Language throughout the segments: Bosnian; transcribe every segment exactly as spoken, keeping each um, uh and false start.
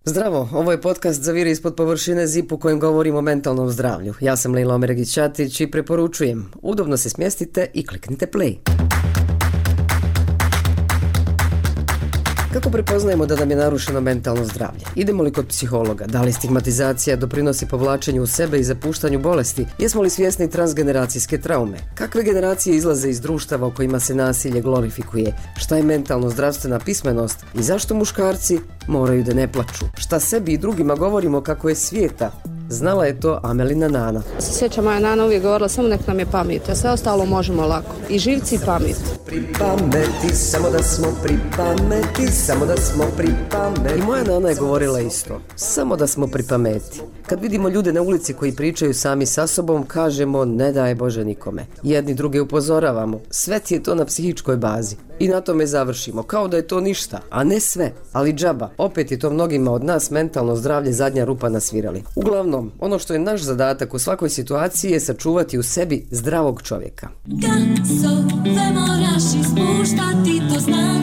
Zdravo, ovo je podcast Zaviri ispod površine Zip u kojem govorimo o mentalnom zdravlju. Ja sam Lejla Omeregić-Ćatić i preporučujem, udobno se smjestite i kliknite play. Kako prepoznajemo da nam je narušeno mentalno zdravlje? Idemo li kod psihologa? Da li stigmatizacija doprinosi povlačenju u sebe i zapuštanju bolesti? Jesmo li svjesni transgeneracijske traume? Kakve generacije izlaze iz društava u kojima se nasilje glorifikuje? Šta je mentalno zdravstvena pismenost? I zašto muškarci moraju da ne plaču? Šta sebi i drugima govorimo kako je svijeta? Znala je to Amelina nana. Se sjeća, moja nana uvijek govorila, samo nek nam je pamet, a sve ostalo možemo lako. I živci i pamet. Pri pameti, samo da smo pri pameti, samo da smo pri pameti. I moja nana je govorila isto, samo da smo pri pameti. Kad vidimo ljude na ulici koji pričaju sami sa sobom, kažemo ne daj Bože nikome. Jedni druge upozoravamo, sve ti je to na psihičkoj bazi. I na tome završimo, kao da je to ništa, a ne sve, ali džaba. Opet je to mnogima od nas mentalno zdravlje zadnja rupa na svirali. Uglavnom, ono što je naš zadatak u svakoj situaciji je sačuvati u sebi zdravog čovjeka. Gasove moraš ispuštati, to znaš,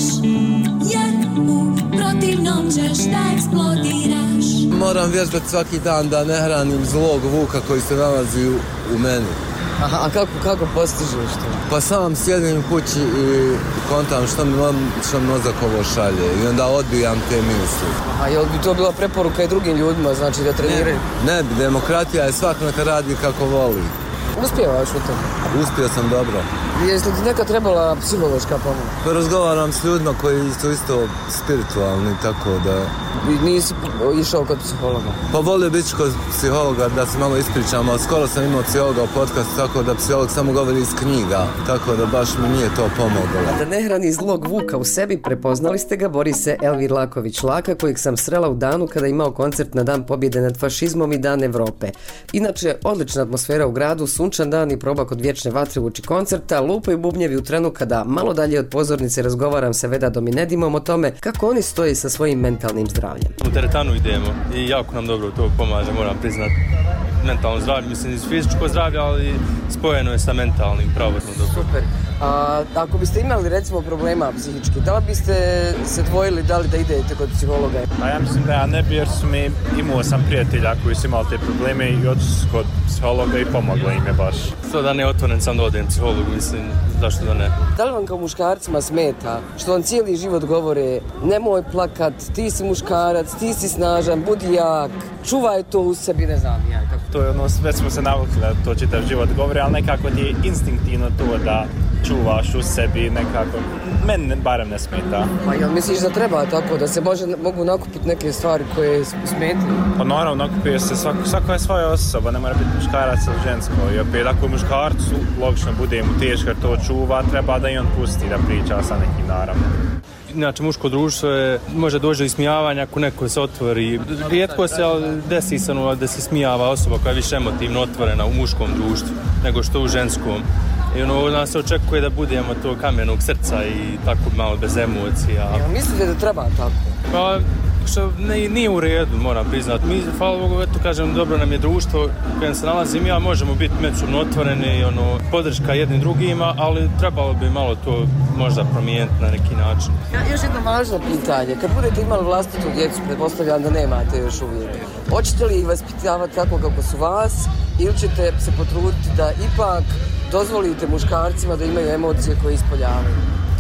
jer u protivnom ćeš da eksplodiraš. Moram vježbati svaki dan da ne hranim zlog vuka koji se nalazi u, u meni. Aha, a kako, kako postižeš to? Pa sam sjedim u kući i kontam što mi, što mi mozak ovo šalje i onda odbijam te misli. A jel bi to bila preporuka i drugim ljudima, znači da treniraju? Ne, ne bi, demokratija je svak neka radi kako voli. Uspijevaš u tom? Uspio sam dobro. Jesi li ti neka trebala psihološka pomoć? Pa razgovaram s ljudima koji su isto spiritualni, tako da... I nisi išao kod psihologa? Pa volio biti kod psihologa da se malo ispričam, ali skoro sam imao psihologa u podcastu, tako da psiholog samo govori iz knjiga, tako da baš mi nije to pomoglo. Da ne hrani zlog vuka u sebi, prepoznali ste ga, bori se Elvir Laković-Laka, kojeg sam srela u danu kada je imao koncert na Dan pobjede nad fašizmom i Dan Evrope. Inače, odlična atmosfera u gradu, sunčan dan i proba kod vječne vatre uoči koncerta, lupaju bubnjevi u trenu kada malo dalje od pozornice razgovaram sa Vedadom i Nedimom o tome kako oni stoje sa svojim mentalnim zdravljem. U teretanu idemo i jako nam dobro to pomaže, moram priznati. Mentalno zdravlje, mislim iz fizičko zdravlje, ali spojeno je sa mentalnim, pravodno dobro. Super. A ako biste imali recimo problema psihički, da li biste se dvojili da li da idete kod psihologa? A ja mislim da ja ne bi, jer su mi, imao sam prijatelja koji su imali te probleme i otišli su kod psihologa i pomoglo im je baš. To da ne otvoren sam da odem psihologu, mislim, zašto da ne. Da li vam kao muškarcima smeta što vam cijeli život govore nemoj plakat, ti si muškarac, ti si snažan, budi jak, čuvaj to u sebi, ne znam ja. Kako... To je ono, već smo se navukli da to čitav život govore, ali nekako ti je instinktivno to da čuvaš u sebi nekako, meni barem ne smeta. Pa jel misliš da treba tako, da se može, mogu nakupiti neke stvari koje smetaju? Pa naravno, nakupuje se, svako, svako je svoja osoba, ne mora biti muškarac ili žensko. I opet ako muškarcu, logično bude mu teško jer to čuva, treba da i on pusti da priča sa nekim, naravno. Inače, muško društvo je, može doći do ismijavanja ako neko se otvori. Rijetko se desi se da se smijava osoba koja je više emotivno otvorena u muškom društvu nego što u ženskom. I ono, od nas se očekuje da budemo to kamenog srca i tako malo bez emocija. Ja, mislite da treba tako? Pa, što ne, nije u redu, moram priznati. Mi, hvala Bogu, eto kažem, dobro nam je društvo u kojem se nalazim ja, možemo biti međusobno otvoreni, ono, podrška jednim drugima, ali trebalo bi malo to možda promijeniti na neki način. Ja, još jedno važno pitanje. Kad budete imali vlastitu djecu, pretpostavljam da nemate još uvijek, hoćete li ih vaspitavati tako kako su vas ili ćete se potruditi da ipak dozvolite muškarcima da imaju emocije koje ispoljavaju?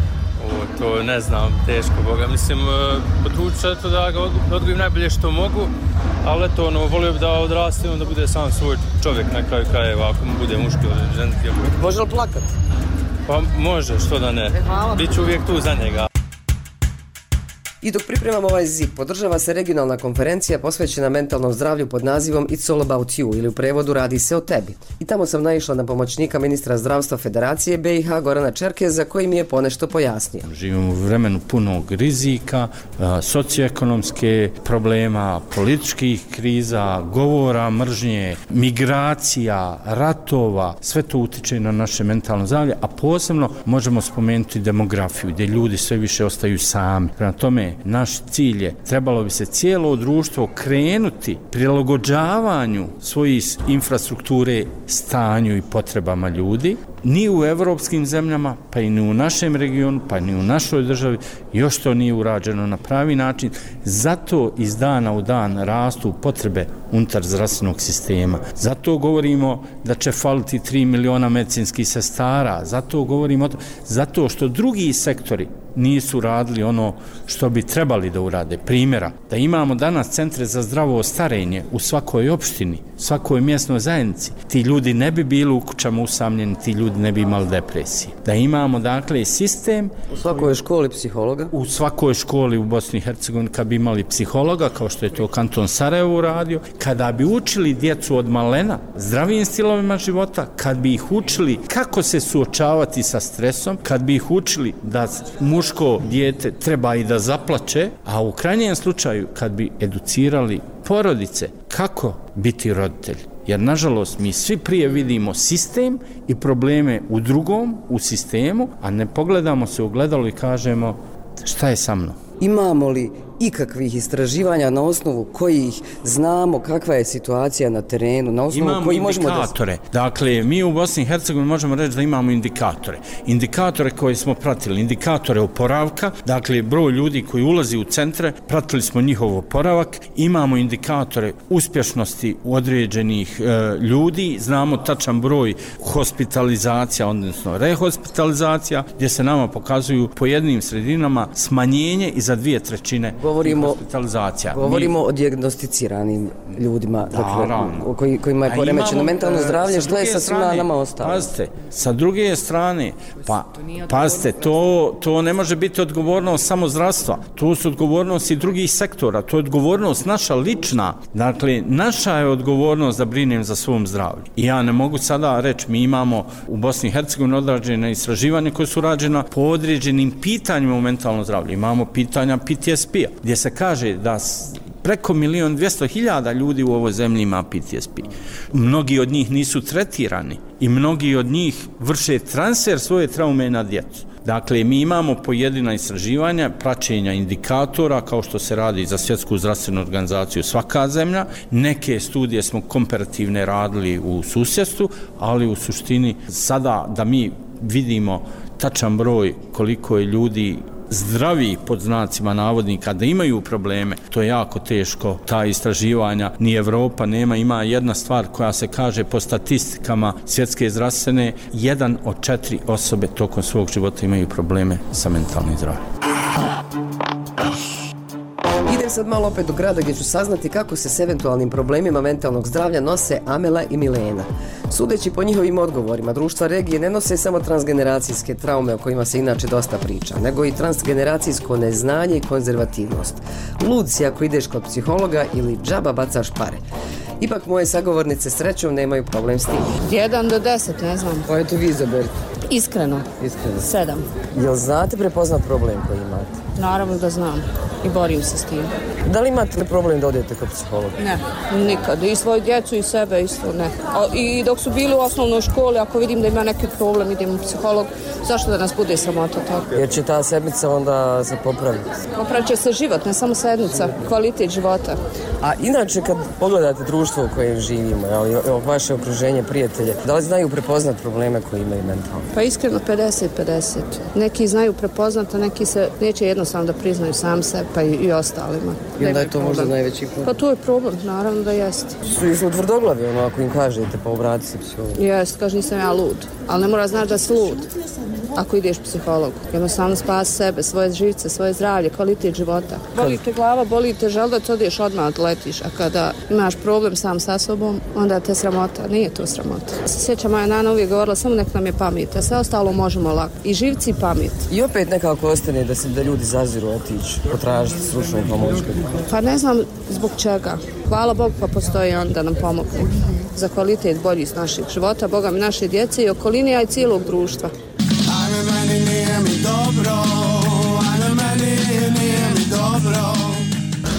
O, to ne znam, teško Boga. Mislim, potrudit ću to da ga odgojim najbolje što mogu, ali eto, ono, volio bi da odraste i da bude sam svoj čovjek na kraju krajeva, ako mu bude muški ili ženski. Može li plakat? Pa može, što da ne. E, hvala. Biću uvijek tu za njega. I dok pripremamo ovaj Zip, podržava se regionalna konferencija posvećena mentalnom zdravlju pod nazivom It's all about you, ili u prevodu Radi se o tebi. I tamo sam naišla na pomoćnika ministra zdravstva Federacije B i H Gorana Čerkeza, koji mi je ponešto pojasnio. Živimo u vremenu punog rizika, socioekonomske problema, političkih kriza, govora, mržnje, migracija, ratova, sve to utiče na naše mentalno zdravlje, a posebno možemo spomenuti demografiju, gdje ljudi sve više ostaju sami. Prema tome, naš cilj je, trebalo bi se cijelo društvo krenuti prilagođavanju svojih infrastrukture stanju i potrebama ljudi, ni u evropskim zemljama, pa i ni u našem regionu, pa ni u našoj državi, još to nije urađeno na pravi način. Zato iz dana u dan rastu potrebe unutar zdravstvenog sistema. Zato govorimo da će faliti tri miliona medicinskih sestara, zato govorimo, zato što drugi sektori nisu radili ono što bi trebali da urade. Primjera, da imamo danas centre za zdravo starenje u svakoj opštini, svakoj mjesnoj zajednici, ti ljudi ne bi bili u kućama usamljeni, ti ljudi ne bi imali depresije. Da imamo, dakle, sistem... U svakoj školi psihologa? U svakoj školi u Bosni i Hercegovini kad bi imali psihologa, kao što je to kanton Sarajevo uradio, kada bi učili djecu od malena zdravim stilovima života, kad bi ih učili kako se suočavati sa stresom, kad bi ih učili da muško dijete treba i da zaplače, a u krajnjem slučaju kad bi educirali porodice kako biti roditelj. Jer, nažalost, mi svi prije vidimo sistem i probleme u drugom, u sistemu, a ne pogledamo se u gledalo i kažemo šta je sa mnom. Imamo li ikakvih istraživanja na osnovu kojih znamo kakva je situacija na terenu, na osnovu imamo koji možemo indikatore. Da... Dakle, mi u Bosni i Hercegovini možemo reći da imamo indikatore. Indikatore koje smo pratili, indikatore oporavka, dakle, broj ljudi koji ulazi u centre, pratili smo njihov oporavak, imamo indikatore uspješnosti određenih e, ljudi, znamo tačan broj hospitalizacija, odnosno rehospitalizacija, gdje se nama pokazuju po jednim sredinama smanjenje i za dvije trećine Govorimo, hospitalizacija. govorimo Mi... o dijagnosticiranim ljudima, dakle, koji, kojima je poremećeno mentalno zdravlje, što je sa svima nama ostalo. Pazite, sa druge strane, pa, pazite, to, to ne može biti odgovornost samo zdravstva, to su odgovornosti drugih sektora, to je odgovornost naša lična, dakle, naša je odgovornost da brinem za svom zdravlju. I ja ne mogu sada reći, mi imamo u Bosni i Hercegovini odrađene istraživanje koje su rađena po određenim pitanjima o mentalnom zdravlju. Imamo pitanja P T S P-a, gdje se kaže da preko milion dvjesto hiljada ljudi u ovoj zemlji ima P T S P. Mnogi od njih nisu tretirani i mnogi od njih vrše transfer svoje traume na djecu. Dakle, mi imamo pojedina istraživanja, praćenja indikatora, kao što se radi za Svjetsku zdravstvenu organizaciju svaka zemlja. Neke studije smo komparativne radili u susjedstvu, ali u suštini sada da mi vidimo tačan broj koliko je ljudi zdravi pod znacima navodnika da imaju probleme, to je jako teško. Ta istraživanja ni Evropa nema. Ima jedna stvar koja se kaže po statistikama Svjetske zdravstvene, jedan od četiri osobe tokom svog života imaju probleme sa mentalnim zdravljem. Idem sad malo opet do grada gdje ću saznati kako se s eventualnim problemima mentalnog zdravlja nose Amela i Milena. Sudeći po njihovim odgovorima, društva regije ne nose samo transgeneracijske traume o kojima se inače dosta priča, nego i transgeneracijsko neznanje i konzervativnost. Lud si ako ideš kod psihologa ili džaba bacaš pare. Ipak moje sagovornice srećom nemaju problem s tim. Jedan do deset, ne znam. Pa eto vi izaberite. Iskreno. Iskreno. Sedam. Jel znate prepoznat problem koji imate? Naravno da znam i borim se s tim. Da li imate problem da odete kod psihologa? Ne, nikad. I svoju djecu i sebe isto ne. A, i dok su bili u osnovnoj školi, ako vidim da ima neki problem, idem u psiholog. Zašto da nas bude sramota tako? Jer će ta sedmica onda se popraviti. Popravit će se život, ne samo sedmica, kvalitet života. A inače kad pogledate društvo u kojem živimo, ali vaše okruženje, prijatelje, da li znaju prepoznat probleme koji imaju mentalno? Pa iskreno pedeset pedeset. Neki znaju prepoznat, a neki se neće jednostavno da priznaju sam sebe, pa i, i ostalima. I onda je to možda najveći problem. Pa to je problem, naravno da jeste. Su i su tvrdoglavi, ono, ako im kažete, pa obrati se psihologu. Jeste, kaže nisam ja lud, ali ne mora znaći da si lud ako ideš psihologu. Jednostavno spasi sebe, svoje živce, svoje zdravlje, kvalitet života. Boli te glava, boli te želudac, odeš odmah odletiš, a kada imaš problem sam sa sobom, onda te sramota. Nije to sramota. Se sjećam, moja nana uvijek govorila, samo nek nam je pamet, a sve ostalo možemo lako. I živci i pamet. I opet nekako ostane da se da ljudi zaziru otići, potražiti stručnu pomoć. Pa ne znam zbog čega. Hvala Bogu pa postoji on da nam pomogne. Za kvalitet bolji s našeg života, Boga mi naše djece i okoline, a i cijelog društva. Ajme meni nije mi dobro, ajme meni nije mi dobro. Pa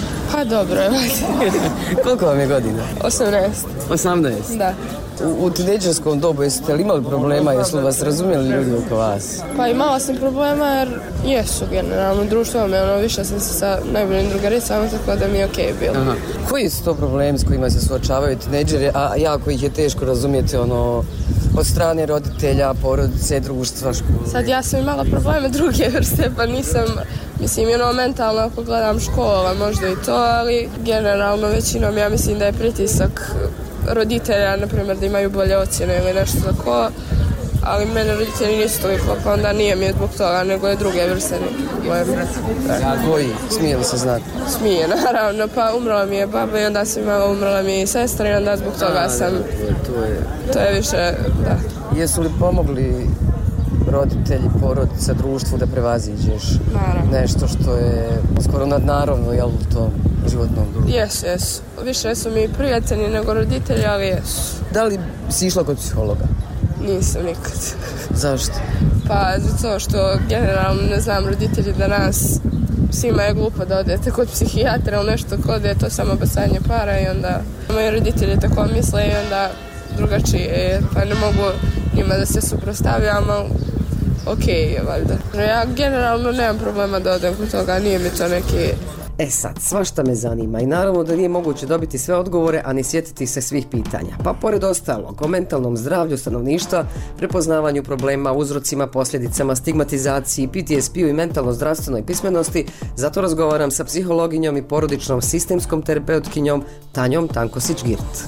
dobro je. Koliko vam je godina? osamnaest. osamnaest? Da. U, u tinejdžerskom dobu jeste li imali problema, jesu li vas razumjeli ljudi oko vas? Pa imala sam problema jer jesu generalno društvo me, ono, više sam se sa najboljim drugaricama, tako da mi je okej bilo. Aha. Koji su to problemi s kojima se suočavaju tinejdžeri, a jako ih je teško razumjeti ono, od strane roditelja, porodice, društva, škole? Sad ja sam imala probleme druge vrste, pa nisam, mislim, ono, mentalno ako gledam škola, možda i to, ali generalno većinom ja mislim da je pritisak roditelja, na primjer, da imaju bolje ocjene ili nešto tako, ali mene roditelji nisu toliko, pa onda nije mi je zbog toga, nego je druge vrste moje braće. Koji? Smije li se znati? Smije, naravno, pa umrla mi je baba i onda sam imala, umrla mi je i sestra i onda zbog toga A, sam, to je... to je više, da. Jesu li pomogli roditelji, porodica, društvu da prevaziđeš Naravno. nešto što je skoro nadnaravno, jel, u tom životnom društvu? Jesu, jesu. Više su mi prijatelji nego roditelji, ali jesu. Da li si išla kod psihologa? Nisam nikad. Zašto? Pa zato što generalno, ne znam, roditelji danas, svima je glupo da odete kod psihijatra ili nešto kod je to samo bacanje para i onda moji roditelji tako misle i onda drugačije, pa ne mogu njima da se suprotstavljam, ali okej je valjda. Ja generalno nemam problema da odem kod toga, nije mi to neki... E sad, svašta me zanima i naravno da nije moguće dobiti sve odgovore, a ni sjetiti se svih pitanja. Pa pored ostalog, o mentalnom zdravlju stanovništva, prepoznavanju problema, uzrocima, posljedicama, stigmatizaciji, P T S P-u i mentalno zdravstvenoj pismenosti, zato razgovaram sa psihologinjom i porodičnom sistemskom terapeutkinjom Tanjom Tankosić-Girt.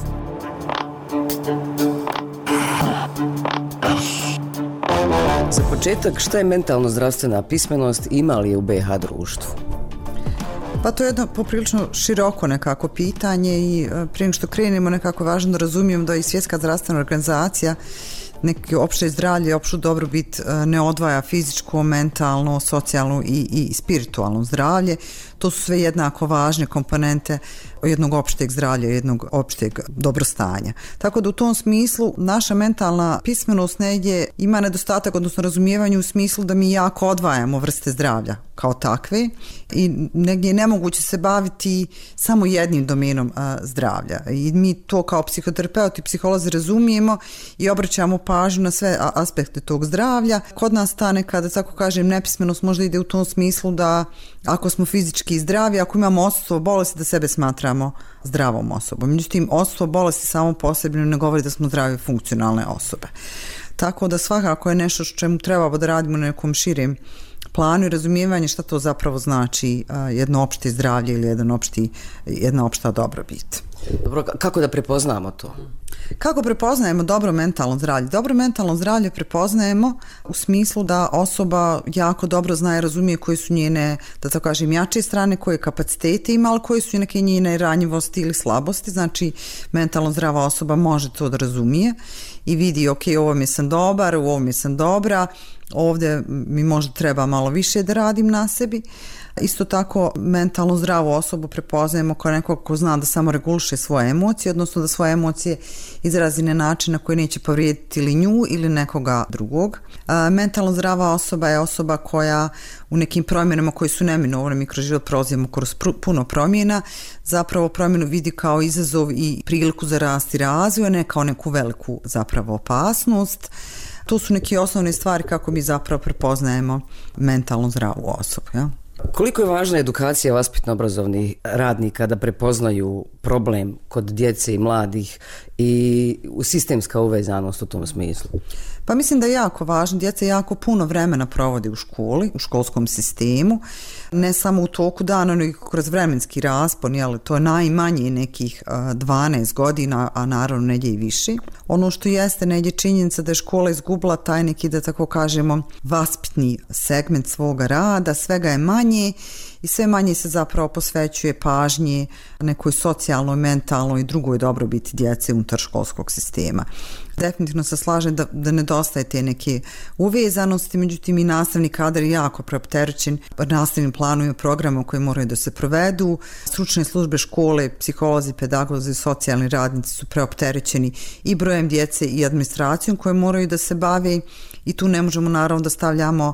Za početak, šta je mentalno zdravstvena pismenost i ima li je u B i H društvu? Pa to je jedno poprilično široko nekako pitanje i prije nego što krenemo nekako važno da razumijem da i Svjetska zdravstvena organizacija neki opšte zdravlje, opštu dobrobit ne odvaja fizičko, mentalno, socijalno i, i spiritualno zdravlje. To su sve jednako važne komponente jednog opšteg zdravlja, jednog opšteg dobrostanja. Tako da u tom smislu naša mentalna pismenost negdje ima nedostatak, odnosno razumijevanje u smislu da mi jako odvajamo vrste zdravlja kao takve i negdje je nemoguće se baviti samo jednim domenom a, zdravlja. I mi to kao psihoterapeuti i psiholozi razumijemo i obraćamo pažnju na sve aspekte tog zdravlja. Kod nas ta nekada, tako kažem, nepismenost možda ide u tom smislu da ako smo fizički zdravi, ako imamo odsustvo bolesti, da sebe smatramo zdravom osobom. Međutim, odsustvo bolesti samo posebno ne govori da smo zdrave funkcionalne osobe. Tako da svakako je nešto što čemu trebamo da radimo na nekom širem planu i razumijevanje šta to zapravo znači jedno opšte zdravlje ili jedan opšti, jedna opšta dobrobit. Dobro, kako da prepoznamo to? Kako prepoznajemo dobro mentalno zdravlje? Dobro mentalno zdravlje prepoznajemo u smislu da osoba jako dobro zna i razumije koje su njene, da tako kažem, jače strane, koje kapacitete ima, ali koje su neke njene ranjivosti ili slabosti. Znači, mentalno zdrava osoba može to da razumije i vidi, ok, ovo mi sam dobar, u ovom mi sam dobra, ovdje mi možda treba malo više da radim na sebi. Isto tako, mentalno zdravu osobu prepoznajemo kao nekog ko zna da samo reguliše svoje emocije, odnosno da svoje emocije izrazi na način na koji neće povrijediti ili nju ili nekoga drugog. A, mentalno zdrava osoba je osoba koja u nekim promjenama koji su neminovne, mi kroz život prolazimo kroz puno promjena, zapravo promjenu vidi kao izazov i priliku za rast i razvoj, ne kao neku veliku zapravo opasnost. To su neke osnovne stvari kako mi zapravo prepoznajemo mentalno zdravu osobu, ja? Koliko je važna edukacija vaspitno-obrazovnih radnika da prepoznaju problem kod djece i mladih i sistemska uvezanost u tom smislu? Pa mislim da je jako važno. Djeca jako puno vremena provode u školi, u školskom sistemu, ne samo u toku dana, nego kroz vremenski raspon, jel, to je najmanje nekih dvanaest godina, a naravno negdje i više. Ono što jeste negdje činjenica da je škola izgubila taj neki, da tako kažemo, vaspitni segment svoga rada, svega je manje i sve manje se zapravo posvećuje pažnje nekoj socijalnoj, mentalnoj i drugoj dobrobiti djece unutar školskog sistema. Definitivno se slažem da, da nedostaje te neke uvezanosti, međutim i nastavni kadar je jako preopterećen nastavnim planovima programa koji moraju da se provedu. Stručne službe škole, psiholozi, pedagozi, socijalni radnici su preopterećeni i brojem djece i administracijom koje moraju da se bave i tu ne možemo naravno da stavljamo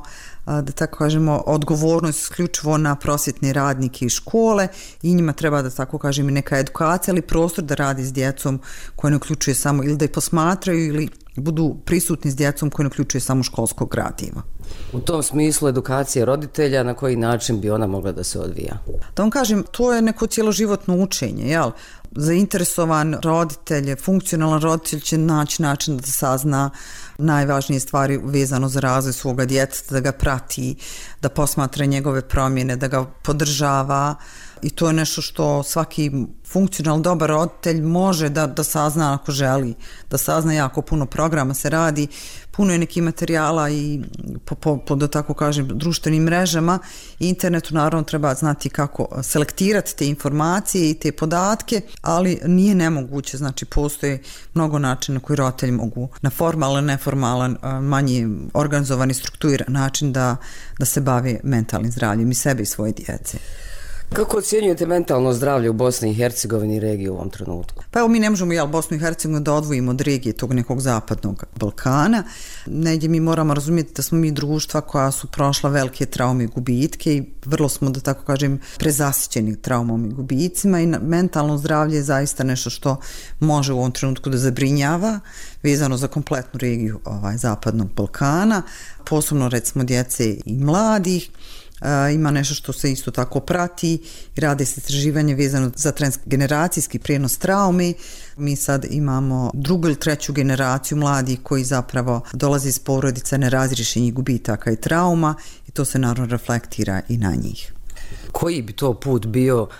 da tako kažemo, odgovornost isključivo na prosvjetne radnike i škole i njima treba da tako kažem i neka edukacija, ali prostor da radi s djecom koja ne uključuje samo ili da je posmatraju ili budu prisutni s djecom koji ne uključuje samo školskog gradiva. U tom smislu edukacije roditelja, na koji način bi ona mogla da se odvija? Da vam kažem, to je neko cjeloživotno učenje, jel? Zainteresovan roditelj, funkcionalan roditelj će naći način da sazna najvažnije stvari vezano za razvoj svoga djeteta, da ga prati, da posmatra njegove promjene, da ga podržava i to je nešto što svaki funkcionalno dobar roditelj može da, da sazna ako želi, da sazna jako puno programa se radi, puno je nekih materijala i po, po, po da tako kažem društvenim mrežama i internetu naravno treba znati kako selektirati te informacije i te podatke, ali nije nemoguće, znači postoje mnogo načina koji roditelji mogu na formalan, neformalan, manje organizovani, strukturiran način da, da se bave mentalnim zdravljem i sebe i svoje djece. Kako ocjenjujete mentalno zdravlje u Bosni i Hercegovini i regiji u ovom trenutku? Pa evo mi ne možemo jel, Bosnu i Hercegovinu da odvojimo od regije tog nekog zapadnog Balkana. Negdje mi moramo razumjeti da smo mi društva koja su prošla velike traume i gubitke i vrlo smo, da tako kažem, prezasićeni traumom i gubicima i mentalno zdravlje je zaista nešto što može u ovom trenutku da zabrinjava vezano za kompletnu regiju ovaj, zapadnog Balkana, posebno recimo djece i mladih. Uh, ima nešto što se isto tako prati i rade se istraživanje vezano za transgeneracijski prijenos traume. Mi sad imamo drugu ili treću generaciju mladih koji zapravo dolaze iz porodica nerazriješenih gubitaka i trauma i to se naravno reflektira i na njih. Koji bi to put bio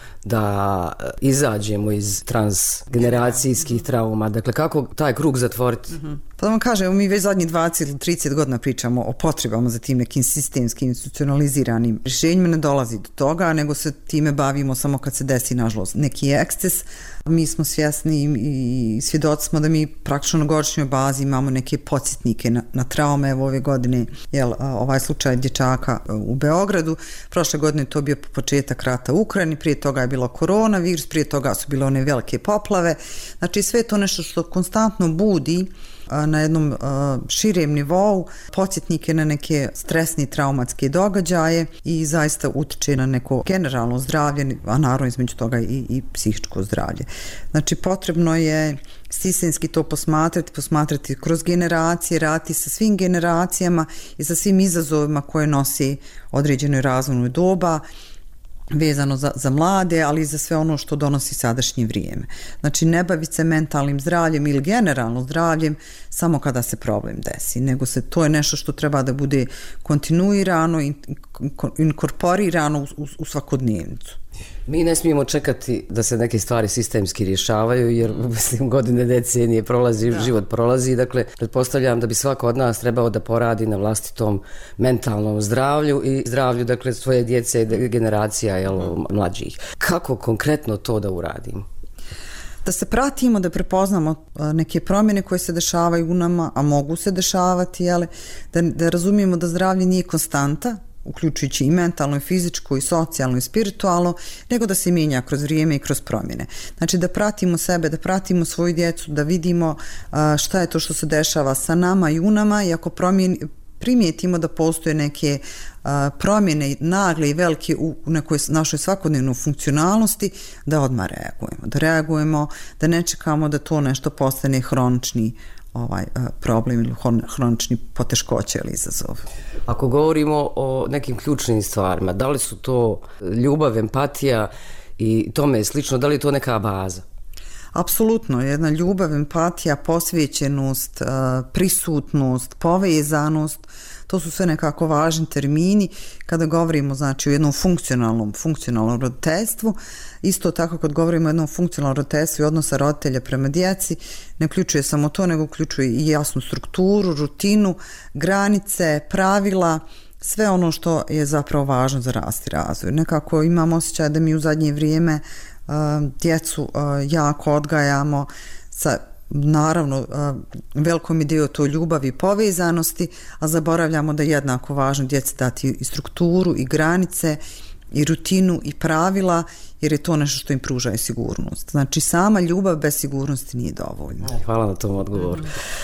da izađemo iz transgeneracijskih trauma? Dakle, kako taj krug zatvoriti? Mm-hmm. Pa da vam kažem, mi već zadnjih dvadeset ili trideset godina pričamo o potrebama za tim nekim sistemskim institucionaliziranim rješenjima, ne dolazi do toga, nego se time bavimo samo kad se desi, nažalost, neki eksces. Mi smo svjesni i svjedoci smo da mi praktično na godišnjoj bazi imamo neke podsjetnike na, na traume. Evo ove godine, jel, ovaj slučaj dječaka u Beogradu, prošle godine to bio početak rata u Ukrajini, prije toga je bilo koronavirus, prije toga su bile one velike poplave. Znači sve to nešto što konstantno budi na jednom uh, širem nivou podsjetnike na neke stresne traumatske događaje i zaista utiče na neko generalno zdravlje, a naravno između toga i, i psihičko zdravlje. Znači potrebno je sistemski to posmatrati, posmatrati kroz generacije, raditi sa svim generacijama i sa svim izazovima koje nosi određenoj razvojnoj doba, vezano za, za mlade, ali i za sve ono što donosi sadašnje vrijeme. Znači, ne baviti se mentalnim zdravljem ili generalno zdravljem samo kada se problem desi, nego se to je nešto što treba da bude kontinuirano, in, inkorporirano u, u, u svakodnevnicu. Mi ne smijemo čekati da se neke stvari sistemski rješavaju, jer mislim, godine, decenije prolazi, da. Život prolazi. Dakle, pretpostavljam da bi svako od nas trebao da poradi na vlastitom mentalnom zdravlju i zdravlju, dakle, svoje djece i generacija, jel, mlađih. Kako konkretno to da uradimo? Da se pratimo, da prepoznamo neke promjene koje se dešavaju u nama, a mogu se dešavati, jel, da, da razumijemo da zdravlje nije konstanta, uključujući i mentalno, i fizičko, i socijalno, i spiritualno, nego da se mijenja kroz vrijeme i kroz promjene. Znači da pratimo sebe, da pratimo svoju djecu, da vidimo šta je to što se dešava sa nama i u nama i ako promjeni, primijetimo da postoje neke a, promjene nagle i velike u nekoj našoj svakodnevnoj funkcionalnosti, da odmah reagujemo. Da reagujemo, da ne čekamo da to nešto postane hronični ovaj problem ili hronični poteškoće ili izazov. Ako govorimo o nekim ključnim stvarima, da li su to ljubav, empatija i tome slično, da li je to neka baza? Apsolutno, jedna ljubav, empatija, posvećenost, prisutnost, povezanost, to su sve nekako važni termini kada govorimo, znači, o jednom funkcionalnom, funkcionalnom roditeljstvu. Isto tako kad govorimo o jednom funkcionalnom roditeljstvu i odnosa roditelja prema djeci, ne uključuje samo to, nego uključuje i jasnu strukturu, rutinu, granice, pravila, sve ono što je zapravo važno za rast i razvoj. Nekako imam osjećaj da mi u zadnje vrijeme uh, djecu uh, jako odgajamo sa naravno velikom ideju to ljubavi i povezanosti, a zaboravljamo da je jednako važno djeci dati i strukturu i granice i rutinu i pravila jer je to nešto što im pruža sigurnost. Znači sama ljubav bez sigurnosti nije dovoljna. Hvala na tom odgovoru.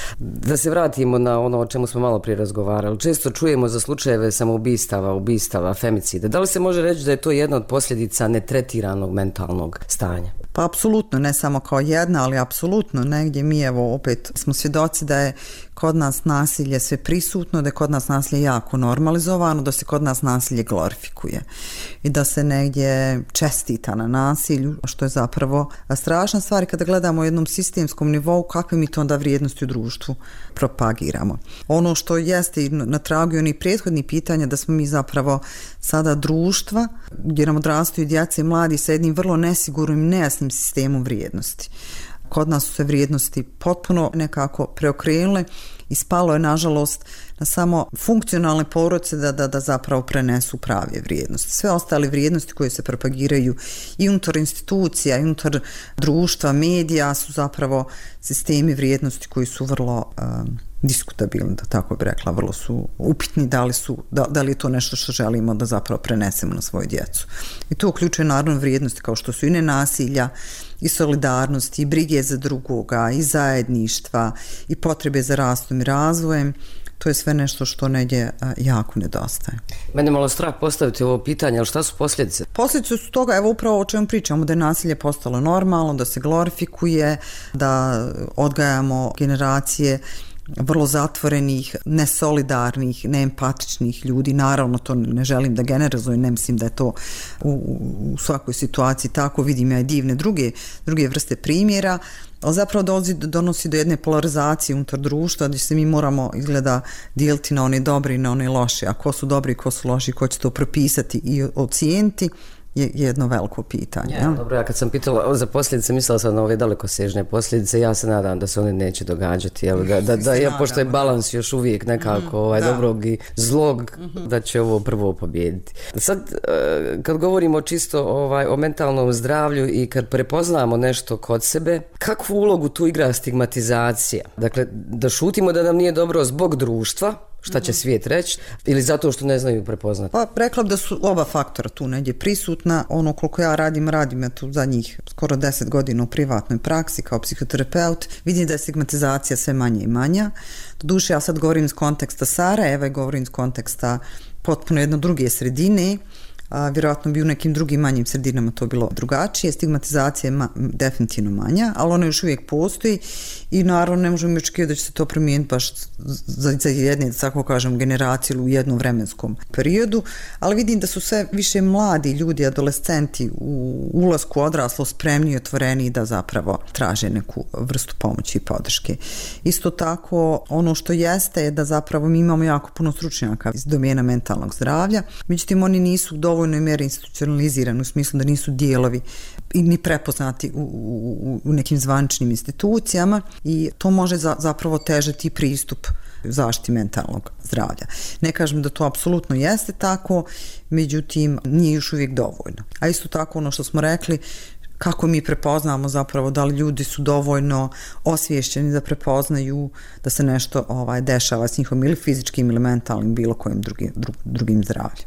Da se vratimo na ono o čemu smo malo prije razgovarali. Često čujemo za slučajeve samoubistava, ubistava, femicida. Da li se može reći da je to jedna od posljedica netretiranog mentalnog stanja? Pa apsolutno, ne samo kao jedna, ali apsolutno negdje mi evo opet smo svjedoci da je kod nas nasilje sve prisutno, da je kod nas nasilje jako normalizovano, da se kod nas nasilje glorifikuje i da se negdje čestita na nasilju, što je zapravo strašna stvar kada gledamo u jednom sistemskom nivou kakve mi to onda vrijednosti u društvu propagiramo. Ono što jeste na tragu onih prethodnih pitanja da smo mi zapravo sada društva gdje nam odrastaju djeca i mladi sa jednim vrlo nesigurnim i nejasnim sistemom vrijednosti. Kod nas su se vrijednosti potpuno nekako preokrenule i spalo je nažalost na samo funkcionalne porodice da, da, da zapravo prenesu prave vrijednosti. Sve ostale vrijednosti koje se propagiraju i unutar institucija, i unutar društva, medija su zapravo sistemi vrijednosti koji su vrlo um, diskutabilni, da tako bi rekla, vrlo su upitni da li, su, da, da li je to nešto što želimo da zapravo prenesemo na svoju djecu. I to uključuje naravno vrijednosti kao što su i nenasilja, i solidarnosti, i brige za drugoga, i zajedništva, i potrebe za rastom i razvojem. To je sve nešto što negdje jako nedostaje. Mene malo strah postaviti ovo pitanje, ali šta su posljedice? Posljedice su toga, evo upravo o čemu pričamo, da je nasilje postalo normalno, da se glorifikuje, da odgajamo generacije vrlo zatvorenih, nesolidarnih, neempatičnih ljudi. Naravno, to ne želim da generalizujem, ne mislim da je to u, u svakoj situaciji tako, vidim ja i divne druge, druge vrste primjera, ali zapravo donosi, donosi do jedne polarizacije unutar društva gdje se mi moramo izgleda dijeliti na one dobre i na one loše, a ko su dobri i ko su loši, ko će to propisati i ocijeniti je jedno veliko pitanje. Ja, dobro, ja kad sam pitala za posljedice, mislila sam na ove dalekosežne posljedice, ja se nadam da se one neće događati, jel, da, da, da ja, pošto je balans još uvijek nekako ovaj, dobrog i zlog, da će ovo prvo pobijediti. Sad, kad govorimo čisto ovaj, o mentalnom zdravlju i kad prepoznamo nešto kod sebe, kakvu ulogu tu igra stigmatizacija? Dakle, da šutimo da nam nije dobro zbog društva, šta će svijet reći, ili zato što ne znaju prepoznati? Pa rekla da su oba faktora tu negdje prisutna. Ono koliko ja radim, radim ja tu zadnjih skoro deset godina u privatnoj praksi kao psihoterapeut, vidim da je stigmatizacija sve manje i manja. Doduše, ja sad govorim iz konteksta Sarajeva i govorim iz konteksta potpuno jedno druge sredine. A, vjerojatno bi u nekim drugim manjim sredinama to bilo drugačije. Stigmatizacija je ma, definitivno manja, ali ona još uvijek postoji i naravno ne možemo očekivati da će se to promijeniti baš za, za jedne, da tako kažem, generacije u jednom vremenskom periodu, ali vidim da su sve više mladi ljudi, adolescenti u ulasku odraslo spremni i otvoreni da zapravo traže neku vrstu pomoći i podrške. Isto tako, ono što jeste je da zapravo mi imamo jako puno stručnjaka iz domena mentalnog zdravlja, međutim oni nisu dovoljno mjeri institucionalizirani u smislu da nisu dijelovi i ni prepoznati u, u, u nekim zvaničnim institucijama i to može za, zapravo težati pristup zaštiti mentalnog zdravlja. Ne kažem da to apsolutno jeste tako, međutim nije još uvijek dovoljno. A isto tako ono što smo rekli, kako mi prepoznamo zapravo da li ljudi su dovoljno osviješćeni da prepoznaju da se nešto ovaj, dešava s njihovim ili fizičkim ili mentalnim bilo kojim drugim, dru, drugim zdravljem.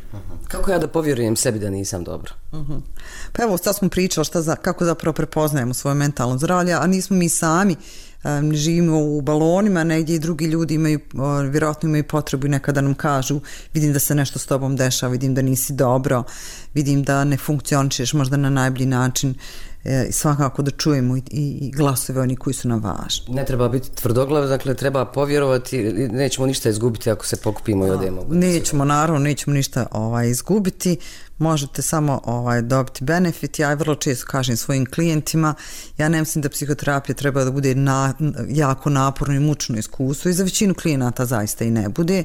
Kako ja da povjerujem sebi da nisam dobro? Uh-huh. Pa evo, sad smo pričali šta za, kako zapravo prepoznajemo svoje mentalno zdravlje, a nismo mi sami, um, živimo u balonima, negdje i drugi ljudi imaju, uh, vjerojatno imaju potrebu i nekada nam kažu, vidim da se nešto s tobom dešava, vidim da nisi dobro, vidim da ne funkcionišeš možda na najbolji način, i svakako da čujemo i, i glasove oni koji su nam važni. Ne treba biti tvrdoglav, dakle treba povjerovati, nećemo ništa izgubiti ako se pokupimo i odemo. Nećemo, naravno, nećemo ništa ovaj, izgubiti, možete samo ovaj, dobiti benefit. Ja vrlo često kažem svojim klijentima, ja ne mislim da psihoterapija treba da bude na, jako naporno i mučno iskustvo i za većinu klijenata zaista i ne bude.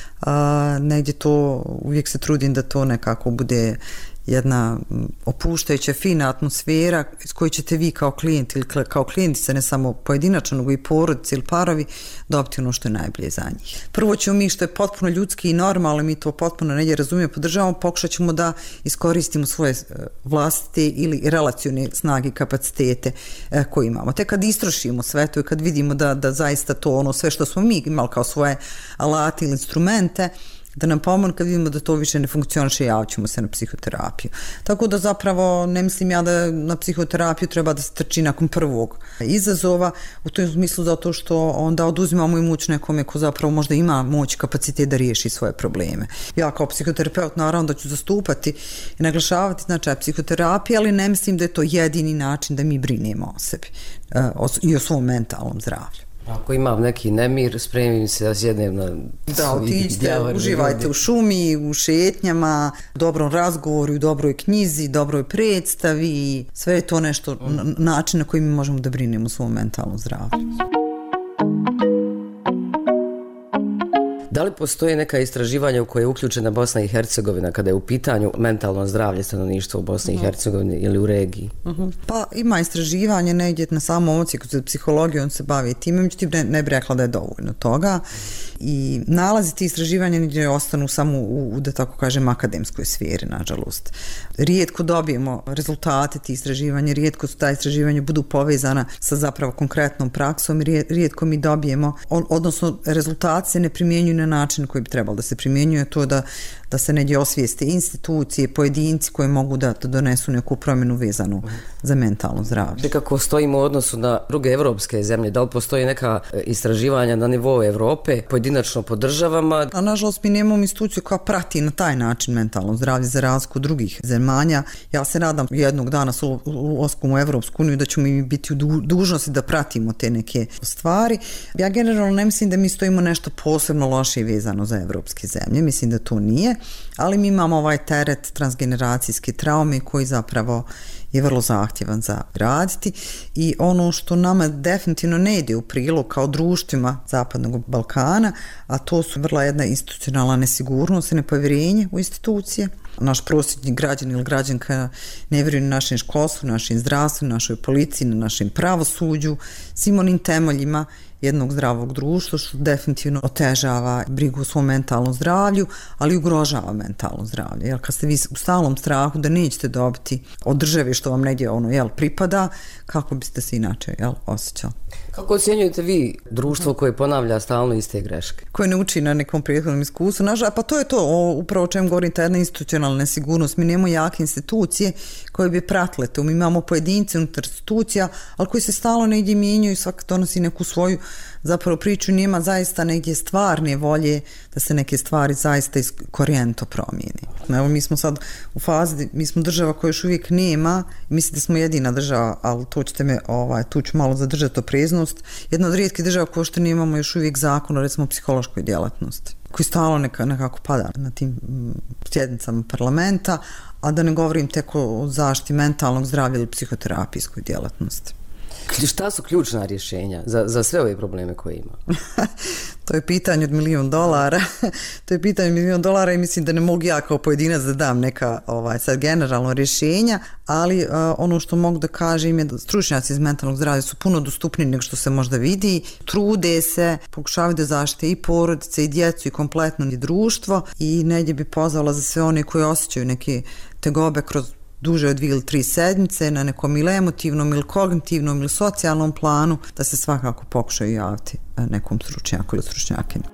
A, negdje to, uvijek se trudim da to nekako bude jedna opuštajuća, fina atmosfera iz koje ćete vi kao klijent ili kao klijentica, ne samo pojedinačno, nego i porodice ili parovi, dobiti ono što je najbolje za njih. Prvo ćemo mi, što je potpuno ljudski i normalno, mi to potpuno negdje razumijemo, podržavamo, pokušat ćemo da iskoristimo svoje vlastite ili relacione snage i kapacitete koje imamo. Te kad istrošimo sve to i kad vidimo da, da zaista to ono sve što smo mi imali kao svoje alate ili instrumente, da nam pomogne kad vidimo da to više ne funkcioniše, javit ćemo se na psihoterapiju. Tako da zapravo ne mislim ja da na psihoterapiju treba da se trči nakon prvog izazova, u tom smislu zato što onda oduzimamo i moć nekome ko zapravo možda ima moć, kapacitet da riješi svoje probleme. Ja kao psihoterapeut naravno da ću zastupati i naglašavati značaj psihoterapije, ali ne mislim da je to jedini način da mi brinemo o sebi i o svom mentalnom zdravlju. Ako imam neki nemir, spremim se da sjednem na... Da, otiđite, uživajte u šumi, u šetnjama, dobrom razgovoru, dobroj knjizi, dobroj predstavi. Sve je to nešto, način na koji mi možemo da brinemo o svom mentalnom zdravlju. Da li postoje neka istraživanja u koje je uključena Bosna i Hercegovina kada je u pitanju mentalno zdravlje stanovništva u Bosni i Hercegovini ili u regiji? Uh-huh. Pa ima istraživanje negdje na samom odsjeku za psihologiju, on se bavi time, međutim ne, ne bi rekla da je dovoljno toga. I nalazi ti istraživanja negdje ostanu samo u, u, da tako kažem, akademskoj sferi, nažalost. Rijetko dobijemo rezultate ti istraživanja, rijetko su ta istraživanja budu povezana sa zapravo konkretnom praksom, rijetko mi dobijemo, odnosno rezultati se ne primjenjuju na način koji bi trebalo da se primjenjuje, to da, da se negdje osvijeste institucije, pojedinci koji mogu da, da donesu neku promjenu vezanu uh-huh. za mentalno zdravlje. Kako stojimo u odnosu na druge evropske zemlje? Da li postoji neka istraživanja na nivou Evrope, pojedinačno po državama? A nažalost mi nemamo instituciju koja prati na taj način mentalno zdravlje za razliku drugih zemalja. Ja se nadam jednog dana s ulaskom u Evropsku uniju da ćemo mi biti u dužnosti da pratimo te neke stvari. Ja generalno ne mislim da mi stojimo nešto posebno loše i vezano za evropske zemlje. Mislim da to nije, ali mi imamo ovaj teret transgeneracijske traume koji zapravo je vrlo zahtjevan za raditi i ono što nama definitivno ne ide u prilog kao društvima Zapadnog Balkana, a to su vrlo jedna institucionalna nesigurnost i nepovjerenje u institucije. Naš prosječni građan ili građanka ne vjeruje na našem školstvu, našem zdravstvu, našoj policiji, na našem pravosuđu, svim onim temeljima jednog zdravog društva, što definitivno otežava brigu o svom mentalnom zdravlju, ali ugrožava mentalno zdravlje. Jer kad ste vi u stalnom strahu da nećete dobiti od države što vam negdje ono, jel, pripada, kako biste se inače jel, osjećali? Kako ocjenjujete vi društvo koje ponavlja stalno iste greške? Koje ne uči na nekom prethodnom iskustvu. Nažal, pa to je to, o, upravo o čem govorim, ta jedna institucionalna nesigurnost. Mi nemamo jake institucije koje bi pratile to. Mi imamo pojedince unutar institucija, ali koji se stalno negdje mijenjaju i svak donosi neku svoju zapravo priču, nema zaista negdje stvarne volje da se neke stvari zaista korijenito promijeni. Evo mi smo sad u fazi, mi smo država koja još uvijek nema, mislim da smo jedina država, ali to ćete me, ovaj, tu ću malo zadržati opreznost, jedna od rijetkih država koja što nemamo još uvijek zakon o recimo psihološkoj djelatnosti, koji stalno neka, nekako pada na tim sjednicama parlamenta, a da ne govorim tek o zaštiti mentalnog zdravlja ili psihoterapijskoj djelatnosti. Šta su ključna rješenja za, za sve ove probleme koje ima? To je pitanje od milijon dolara. To je pitanje od milijon dolara i mislim da ne mogu ja kao pojedinac da dam neka ovaj, sad generalno rješenja, ali uh, ono što mogu da kažem je da stručnjaci iz mentalnog zdravlja su puno dostupniji nego što se možda vidi. Trude se, pokušavaju da zaštite i porodice i djecu i kompletno i društvo i negdje bi pozvala za sve one koji osjećaju neke tegobe kroz duže od dvije ili tri sedmice na nekom ili emotivnom ili kognitivnom ili socijalnom planu, da se svakako pokušaju javiti nekom stručnjaku ili stručnjakinju.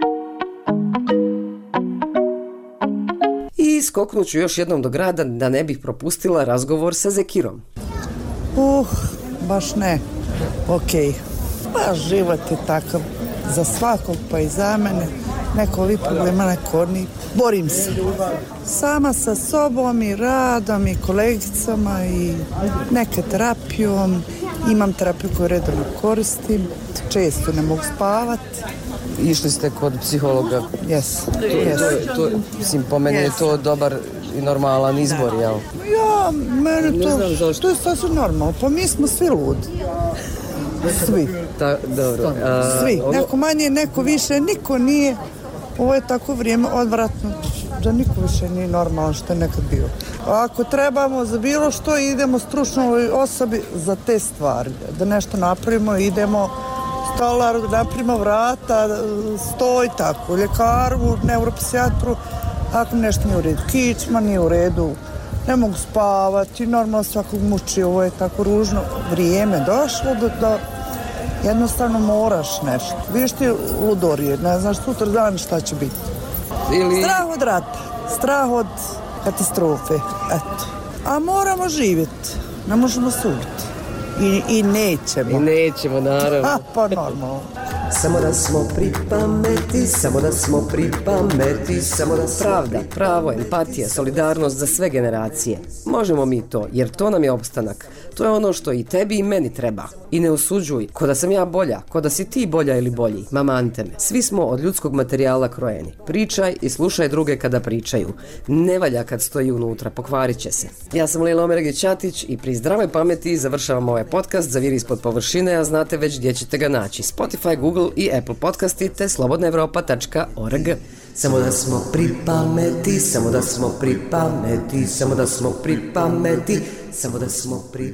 I skoknuću još jednom do grada da ne bih propustila razgovor sa Zekirom. Uh, baš ne. Okej. Pa život je takav za svakog, pa i za mene. Neko ovih problema, neko oni. Borim se. Sama sa sobom i radom i kolegicama i neke terapijom. Imam terapiju koju redovno koristim. Često ne mogu spavati. Išli ste kod psihologa? Jes. Yes. To, to, mislim, po meni yes. je to dobar i normalan izbor, jel? Ja, meni to, to je sasvim normalno. Pa mi smo svi ludi. Svi. Ta, dobro. A, svi. Ono... Neko manje, neko više, niko nije. Ovo je tako vrijeme odvratno da niko više nije normalno što je nekad bio. Ako trebamo za bilo što, idemo stručnoj osobi za te stvari. Da nešto napravimo, idemo stolaru, da napravimo vrata, stoj tako, ljekaru, neuropsijatru. Ako nešto nije u redu, kičma nije u redu, ne mogu spavati, normalno svakog muči, ovo je tako ružno. Vrijeme došlo da, da jednostavno moraš nešto. Vidiš ti ludorije, ne znaš sutra dan šta će biti. ili... Strah od rata, strah od katastrofe, eto. A moramo živjeti, ne možemo suditi. I, i nećemo. I nećemo, naravno. A, pa normalno. Samo da smo pri pameti, samo da smo pri pameti, samo da smo... Pravda, pravo, empatija, solidarnost za sve generacije. Možemo mi to, jer to nam je opstanak. To je ono što i tebi i meni treba. I ne osuđuj, ko da sam ja bolja, ko da si ti bolja ili bolji. Mamante me. Svi smo od ljudskog materijala krojeni. Pričaj i slušaj druge kada pričaju. Ne valja kad stoji unutra, pokvarit će se. Ja sam Lila Omergić-Ćatić i pri zdravoj pameti završavam ovaj podcast Zaviri ispod površine, a znate već gdje ćete ga naći. Spotify, Google i Apple podcasti te slobodna evropa tačka org. Samo da smo pri pameti, samo da smo pri pameti, samo da smo pri pameti, samo da smo pri